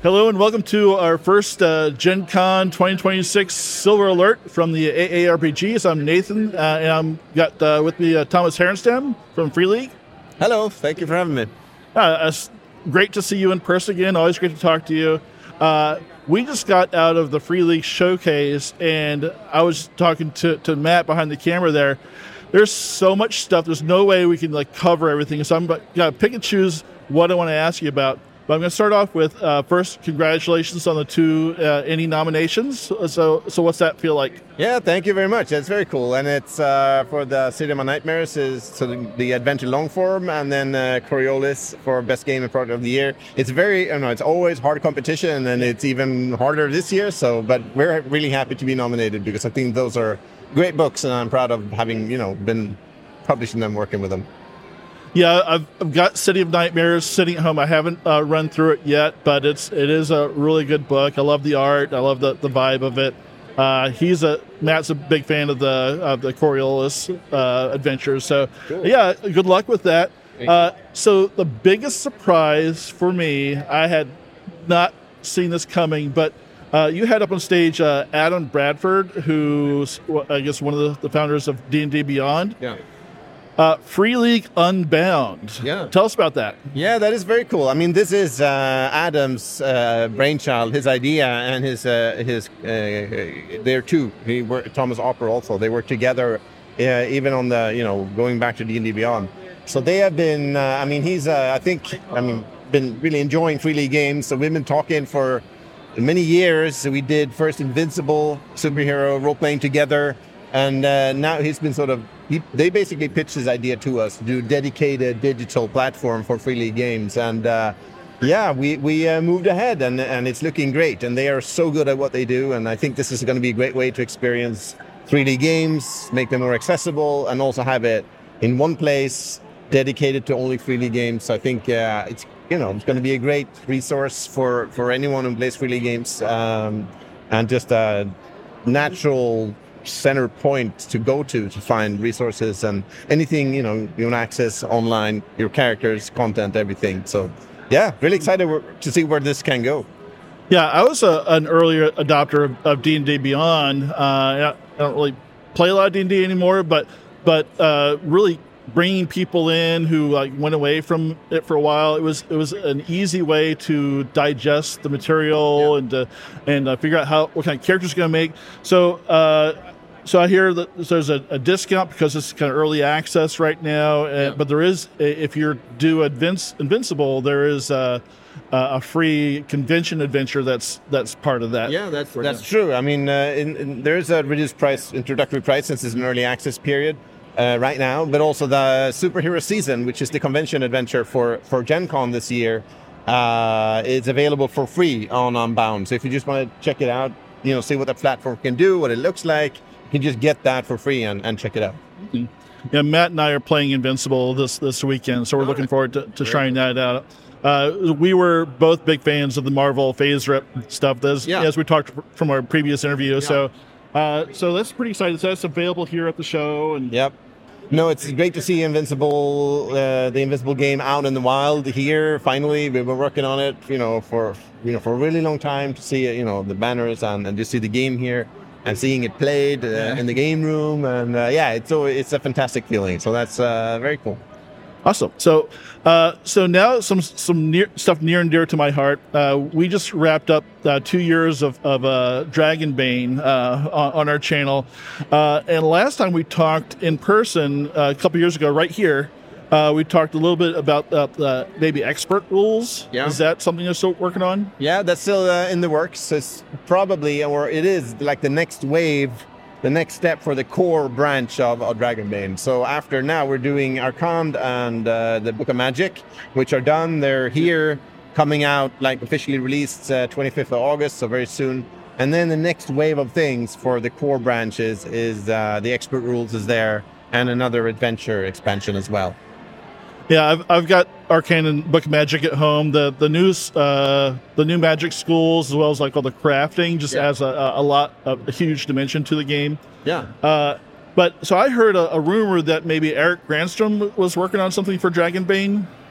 Hello and welcome to our first Gen Con 2026 Silver Alert from the AARPGs. I'm Nathan, and I'm got with me Thomas Herenstam from Free League. Hello, thank you for having me. It's great to see you in person again. Always great to talk to you. We just got out of the Free League showcase, and I was talking to Matt behind the camera there. There's so much stuff. There's no way we can cover everything. So I'm going to pick and choose what I want to ask you about. But I'm going to start off with first, congratulations on the 2 Indie nominations. So what's that feel like? Yeah, thank you very much. That's very cool. And it's for the City of My Nightmares is the adventure long form, and then Coriolis for best game and product of the year. It's it's always hard competition, and it's even harder this year. But we're really happy to be nominated because I think those are great books, and I'm proud of having been publishing them, working with them. Yeah, I've got City of Nightmares sitting at home. I haven't run through it yet, but it is a really good book. I love the art. I love the vibe of it. Matt's a big fan of the Coriolis adventures. So cool. Yeah, good luck with that. So the biggest surprise for me, I had not seen this coming, but you had up on stage Adam Bradford, who's I guess one of the founders of D&D Beyond. Yeah. Free League Unbound. Yeah. Tell us about that. Yeah, that is very cool. I mean, this is Adam's brainchild, his idea, and his there too. Thomas Opper also. They work together, even on the going back to D&D Beyond. So they have been. He's been really enjoying Free League games. So we've been talking for many years. We did first Invincible superhero role playing together. And now he's been they basically pitched his idea to us to do a dedicated digital platform for Free League games. And we moved ahead, and it's looking great. And they are so good at what they do. And I think this is going to be a great way to experience Free League games, make them more accessible, and also have it in one place dedicated to only Free League games. So I think it's going to be a great resource for anyone who plays Free League games, and just a natural center point to go to find resources and anything you want to access online, your characters, content, everything. So yeah, really excited to see where this can go. Yeah, I was an earlier adopter of D&D Beyond. I don't really play a lot of D&D anymore, but really bringing people in who went away from it for a while, it was an easy way to digest the material and figure out what kind of characters it's going to make. So I hear that there's a discount because it's kind of early access right now, but there is, if you do Invincible, there is a free convention adventure that's part of that. Yeah, that's true. I mean, there's a reduced price, introductory price, since it's an early access period right now, but also the Superhero Season, which is the convention adventure for Gen Con this year, is available for free on Unbound. So if you just want to check it out, see what the platform can do, what it looks like, you can just get that for free and check it out. Mm-hmm. Yeah, Matt and I are playing Invincible this weekend, so we're looking forward to trying that out. We were both big fans of the Marvel Phase Rip stuff, as we talked from our previous interview. Yeah. So that's pretty exciting. So that's available here at the show. And yep. No, it's great to see Invincible, the Invincible game out in the wild here. Finally, we've been working on it, for a really long time to see the banners and just see the game here and seeing it played in the game room. And it's a fantastic feeling. So that's very cool. Awesome. So now some stuff near and dear to my heart. We just wrapped up 2 years of Dragonbane on our channel. And last time we talked in person a couple years ago, right here, we talked a little bit about maybe expert rules. Yeah. Is that something you're still working on? Yeah, that's still in the works. It's probably, or it is like the next wave, the next step for the core branch of Dragonbane. So after now, we're doing Arcand and the Book of Magic, which are done. They're here, coming out, officially released 25th of August, so very soon. And then the next wave of things for the core branches is the expert rules is there, and another adventure expansion as well. Yeah, I've got Arcane and Book of Magic at home. The new Magic schools, as well as all the crafting, just adds a huge dimension to the game. Yeah. But so I heard a rumor that maybe Eric Granstrom was working on something for Dragonbane.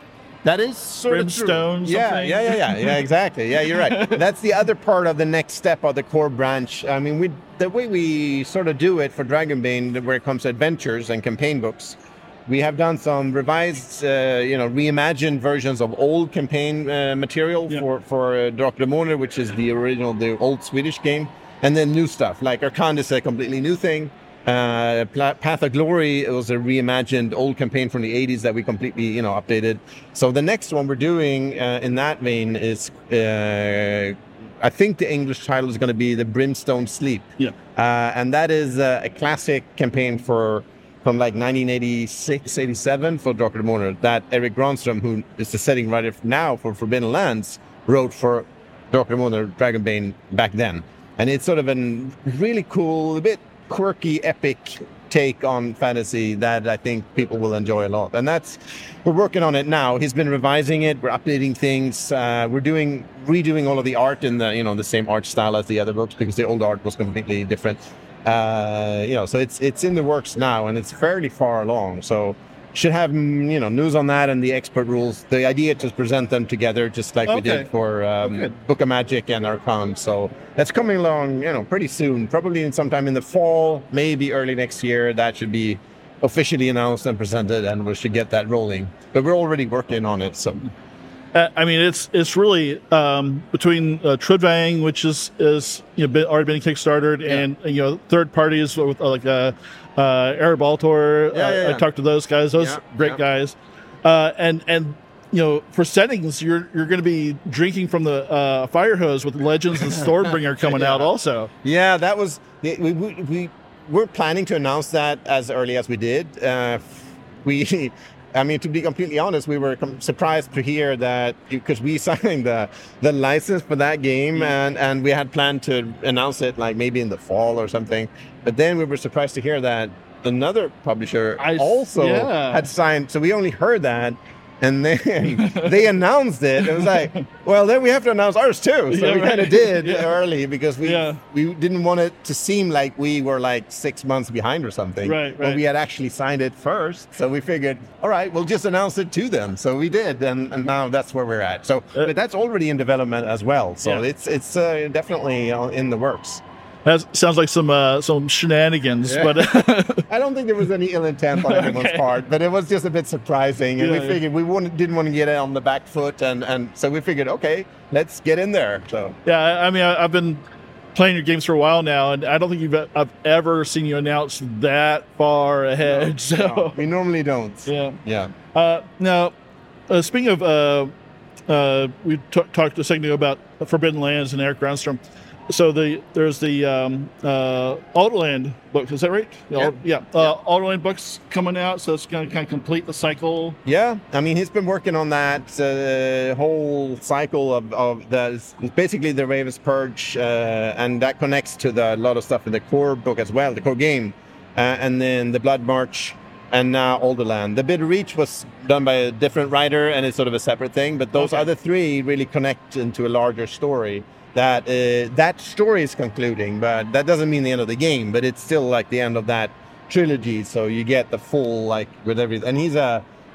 That is sort of true. Brimstone, something. Yeah, exactly. Yeah, you're right. That's the other part of the next step of the core branch. I mean, the way we sort of do it for Dragonbane, where it comes to adventures and campaign books, we have done some revised, reimagined versions of old campaign material for Drakar, which is the old Swedish game, and then new stuff like Arcand is a completely new thing. Path of Glory, it was a reimagined old campaign from the 80s that we completely, updated. So the next one we're doing in that vein is, I think the English title is going to be The Brimstone Sleep. Yeah. And that is a classic campaign from like 1986, 87 for Drakar that Eric Granström, who is the setting writer now for Forbidden Lands, wrote for Drakar Dragonbane back then. And it's sort of a really cool, a bit quirky, epic take on fantasy that I think people will enjoy a lot. And we're working on it now. He's been revising it. We're updating things. We're redoing all of the art in the same art style as the other books because the old art was completely different. So it's in the works now and it's fairly far along. So should have news on that and the expert rules. The idea to present them together, just like we did for Book of Magic and Arcand. So that's coming along, pretty soon. Probably sometime in the fall, maybe early next year. That should be officially announced and presented, and we should get that rolling. But we're already working on it. So, it's really between Trudvang, which is already been kickstarted, and third parties with Arab Altor. I talked to those guys; those great guys. And for settings, you're going to be drinking from the fire hose with Legends and Stormbringer coming out also. Yeah, that was we were planning to announce that as early as we did. To be completely honest, we were surprised to hear that because we signed the license for that game and we had planned to announce it like maybe in the fall or something. But then we were surprised to hear that another publisher also had signed. So we only heard that. And then they announced it. It was like, well, then we have to announce ours too. So we kind of did early because we didn't want it to seem like we were like 6 months behind or something. Right. But we had actually signed it first. So we figured, all right, we'll just announce it to them. So we did. And now that's where we're at. So but that's already in development as well. So it's definitely in the works. That sounds like some shenanigans, but I don't think there was any ill intent on anyone's part, but it was just a bit surprising, and we figured we didn't want to get it on the back foot, and so we figured, okay, let's get in there. So I've been playing your games for a while now, and I don't think I've ever seen you announce that far ahead. No, we normally don't. Now, speaking of, we talked a second ago about Forbidden Lands and Eric Granström. So there's the Alderland book, is that right? Alderland books coming out, so it's going to kind of complete the cycle. Yeah, he's been working on that whole cycle of basically the Raven's Purge, and that connects to a lot of stuff in the core book as well, the core game, and then the Blood March, and now Alderland. The Bitter Reach was done by a different writer, and it's sort of a separate thing, but those other three really connect into a larger story. That story is concluding, but that doesn't mean the end of the game. But it's still like the end of that trilogy, so you get the full with everything. And he's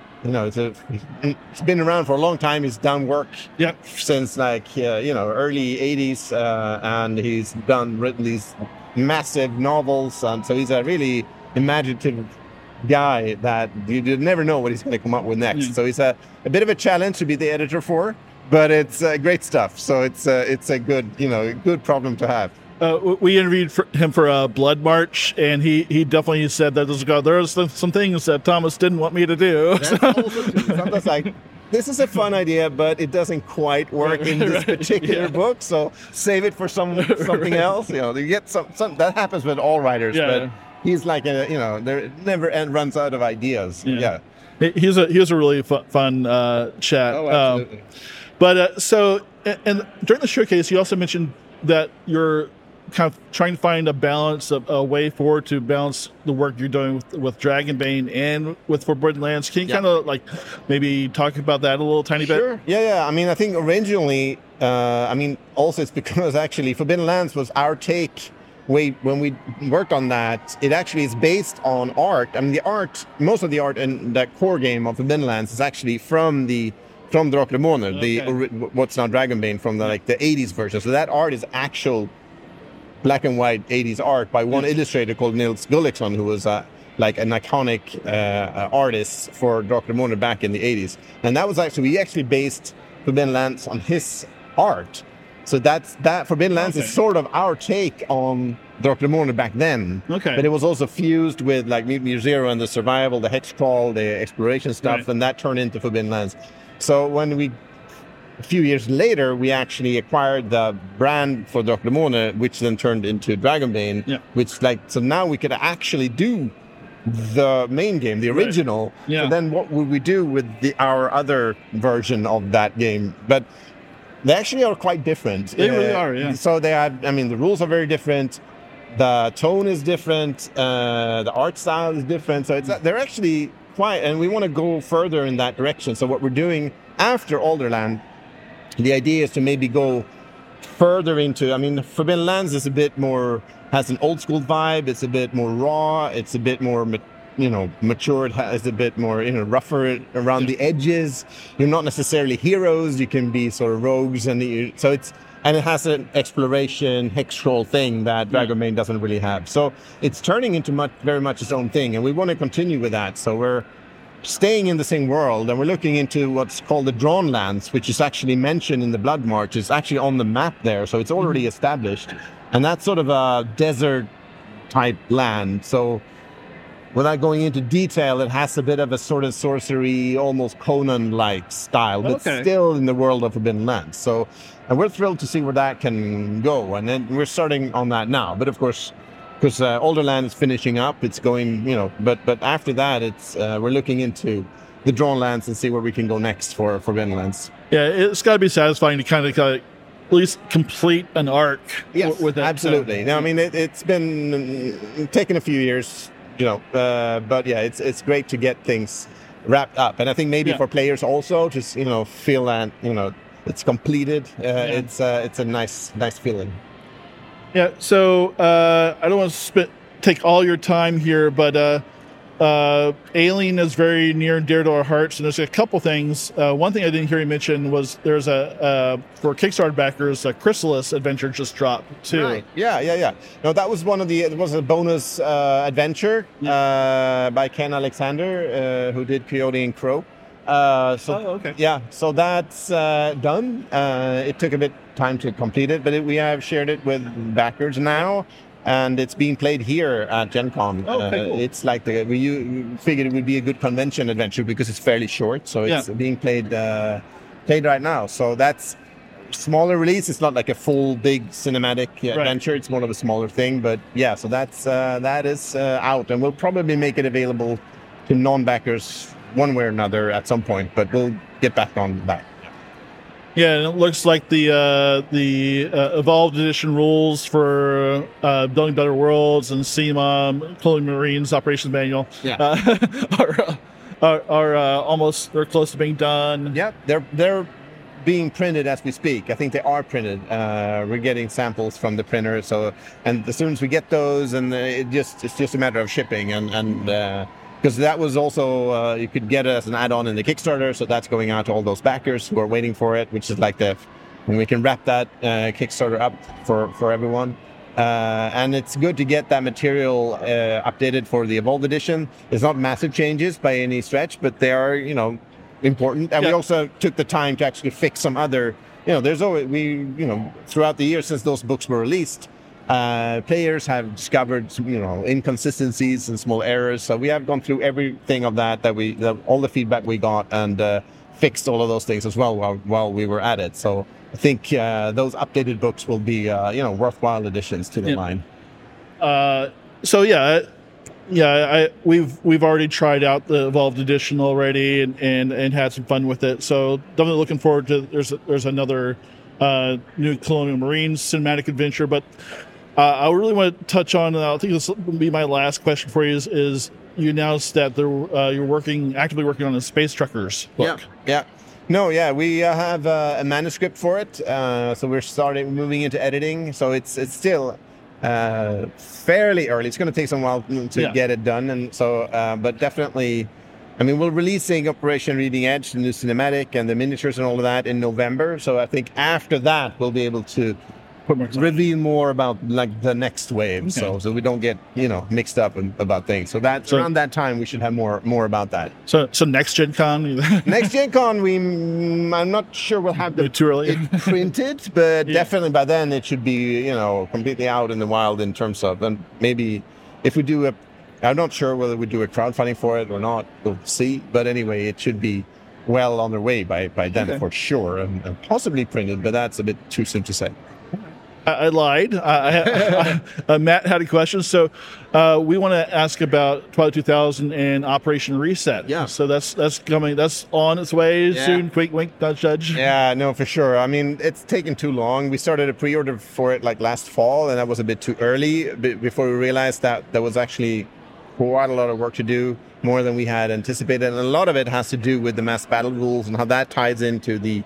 he's been around for a long time. He's done work since early '80s, and he's written these massive novels, and so he's a really imaginative guy that you never know what he's going to come up with next. So he's a bit of a challenge to be the editor for. But it's great stuff, so it's a good problem to have. We interviewed him for Blood March, and he definitely said that there's some things that Thomas didn't want me to do. That's also true. Sometimes like, this is a fun idea, but it doesn't quite work in this particular book, so save it for something else. You get some that happens with all writers, but he's like there never runs out of ideas. Yeah. He was a really fun chat. Oh, absolutely. But and during the showcase, you also mentioned that you're kind of trying to find a balance, a way forward to balance the work you're doing with Dragonbane and with Forbidden Lands. Can you kind of maybe talk about that a little tiny bit? Sure. Yeah. I think originally, also it's because actually Forbidden Lands was our take. When we worked on that, it actually is based on art. Most of the art in that core game of Forbidden Lands is actually from the from Draklemoner, Okay. what's now Dragonbane from the 80s version. So that art is actual black and white 80s art by one illustrator called Nils Gulliksson, who was like an iconic artist for Draklemoner back in the 80s. And that was we actually based Forbidden Lands on his art. So that Forbidden Lands is sort of our take on Draklemoner back then. Okay. But it was also fused with like Muir Zero and the survival, the hex crawl, the exploration stuff, and that turned into Forbidden Lands. So when a few years later, we actually acquired the brand for Draklemoner, which then turned into Dragonbane, so now we could actually do the main game, the original. Yeah. So then what would we do with our other version of that game? But they actually are quite different. They really are, yeah. So the rules are very different. The tone is different. The art style is different. So they're actually quite, and we want to go further in that direction. So what we're doing after Alderland, the idea is to maybe go further into, Forbidden Lands is a bit more, has an old school vibe. It's a bit more raw. It's a bit more, mature. It has a bit more, rougher around the edges. You're not necessarily heroes. You can be sort of rogues, and it has an exploration hex crawl thing that Dragonbane doesn't really have. So it's turning into very much its own thing, and we want to continue with that. So we're staying in the same world, and we're looking into what's called the Drawn Lands, which is actually mentioned in the Blood March. It's actually on the map there, so it's already established. And that's sort of a desert type land. So without going into detail, it has a bit of a sort of sorcery, almost Conan-like style, but still in the world of Forbidden Lands. So, and we're thrilled to see where that can go. And then we're starting on that now. But of course, because Alderland is finishing up, it's going, but after that, it's we're looking into the Drawn Lands and see where we can go next for Forbidden Lands. Yeah, it's got to be satisfying to kind of at least complete an arc. Yes, with that. Absolutely. Now, it's been taking a few years, but yeah, it's great to get things wrapped up, and I think maybe for players also, just feel that it's completed. It's a nice feeling. Yeah. So I don't want to take all your time here, but Alien is very near and dear to our hearts, and there's a couple things. One thing I didn't hear you mention was there's for Kickstarter backers, a Chrysalis adventure just dropped too. Right. Yeah. No, that was it was a bonus adventure by Ken Alexander, who did Coyote and Crow. Okay. Yeah, so that's done. It took a bit time to complete it, but we have shared it with backers now. And it's being played here at Gen Con. Cool. It's like we figured it would be a good convention adventure because it's fairly short. So it's being played right now. So that's smaller release. It's not like a full big cinematic adventure. It's more of a smaller thing. But yeah, so that is out, and we'll probably make it available to non-backers one way or another at some point. But we'll get back on that. Yeah, and it looks like the Evolved Edition rules for Building Better Worlds and SEMA, Colonial Marines Operations Manual, are almost, they're close to being done. Yeah, they're being printed as we speak. I think they are printed. We're getting samples from the printer, and as soon as we get those, and it's just a matter of shipping and. Because that was also, you could get it as an add-on in the Kickstarter, so that's going out to all those backers who are waiting for it, which is like when we can wrap that Kickstarter up for everyone. And it's good to get that material updated for the Evolved Edition. It's not massive changes by any stretch, but they are, important. And we also took the time to actually fix some other, there's always, throughout the years since those books were released, players have discovered, inconsistencies and small errors. So we have gone through everything of that all the feedback we got, and fixed all of those things as well while we were at it. So I think those updated books will be, worthwhile additions to the line. We've already tried out the Evolved Edition already and had some fun with it. So definitely looking forward to there's another new Colonial Marines cinematic adventure, but. I really want to touch on, I think this will be my last question for you, is you announced that you're actively working on a Space Truckers book. Yeah. We have a manuscript for it, so we're moving into editing, so it's still fairly early. It's going to take some while to get it done, and so, but definitely I mean, we're releasing Operation Leading Edge, the new cinematic and the miniatures and all of that in November. So I think after that, we'll be able to reveal more about like the next wave. Okay. So we don't get, mixed up about things. So around that time, we should have more about that. So next Gen Con? Next Gen Con, I'm not sure we'll have too early. it printed, but definitely by then it should be, completely out in the wild in terms of, and maybe if we do I'm not sure whether we do a crowdfunding for it or not. We'll see. But anyway, it should be well on their way by then for sure, and possibly printed, but that's a bit too soon to say. I lied. Matt had a question. So we want to ask about Twilight 2000 and Operation Reset. Yeah. So that's coming. That's on its way soon. Quick wink, nudge, nudge. Yeah, no, for sure. I mean, it's taken too long. We started a pre-order for it like last fall, and that was a bit too early before we realized that there was actually quite a lot of work to do, more than we had anticipated. And a lot of it has to do with the mass battle rules and how that ties into the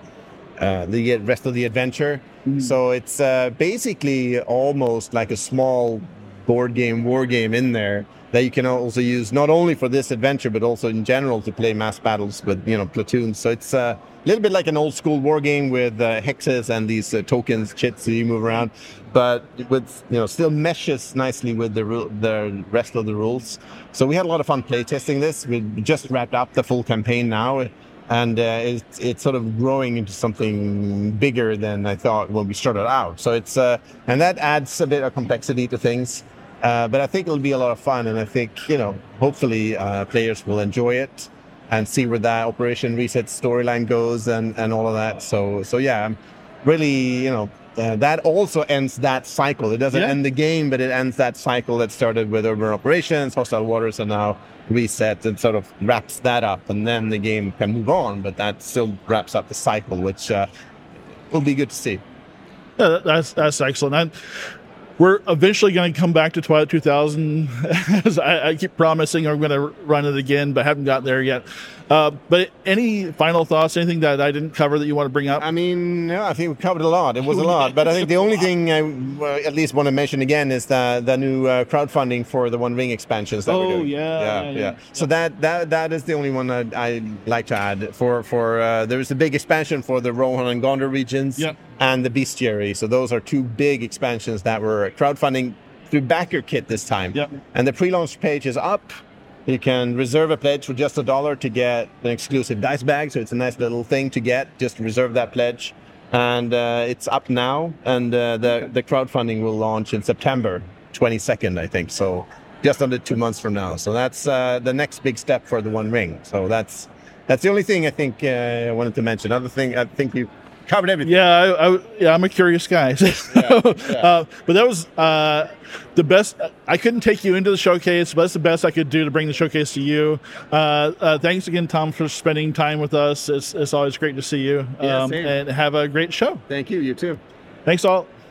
rest of the adventure. Mm-hmm. So it's basically almost like a small board game, war game in there that you can also use not only for this adventure, but also in general to play mass battles with, platoons. So it's a little bit like an old school war game with hexes and these tokens, chits that you move around, but with, still meshes nicely with the rest of the rules. So we had a lot of fun playtesting this. We just wrapped up the full campaign now. And it's sort of growing into something bigger than I thought when we started out. So it's and that adds a bit of complexity to things. But I think it'll be a lot of fun, and I think hopefully players will enjoy it and see where that Operation Reset storyline goes and all of that. So yeah, I'm really that also ends that cycle. It doesn't end the game, but it ends that cycle that started with Urban Operations, Hostile Waters, and now Reset, and sort of wraps that up, and then the game can move on, but that still wraps up the cycle, which will be good to see. Yeah, that's excellent. We're eventually going to come back to Twilight 2000. As I keep promising I'm going to run it again, but haven't gotten there yet. But any final thoughts, anything that I didn't cover that you want to bring up? I mean, I think we covered a lot. It was a lot. But I think the only thing I at least want to mention again is the new crowdfunding for the One Ring expansions that we're doing. Yeah. So that is the only one that I'd like to add. For there's a big expansion for the Rohan and Gondor regions and the Bestiary. So those are two big expansions that were crowdfunding through BackerKit this time. Yep. And the pre-launch page is up. You can reserve a pledge for just $1 to get an exclusive dice bag. So it's a nice little thing to get. Just reserve that pledge. And it's up now. And the crowdfunding will launch in September 22nd, I think. So just under 2 months from now. So that's the next big step for the One Ring. So that's the only thing I think I wanted to mention. Other thing, I think you covered everything. Yeah, I'm a curious guy. But that was the best. I couldn't take you into the showcase, but that's the best I could do to bring the showcase to you. Thanks again, Tom, for spending time with us. It's always great to see you. And have a great show. Thank you. You too. Thanks all.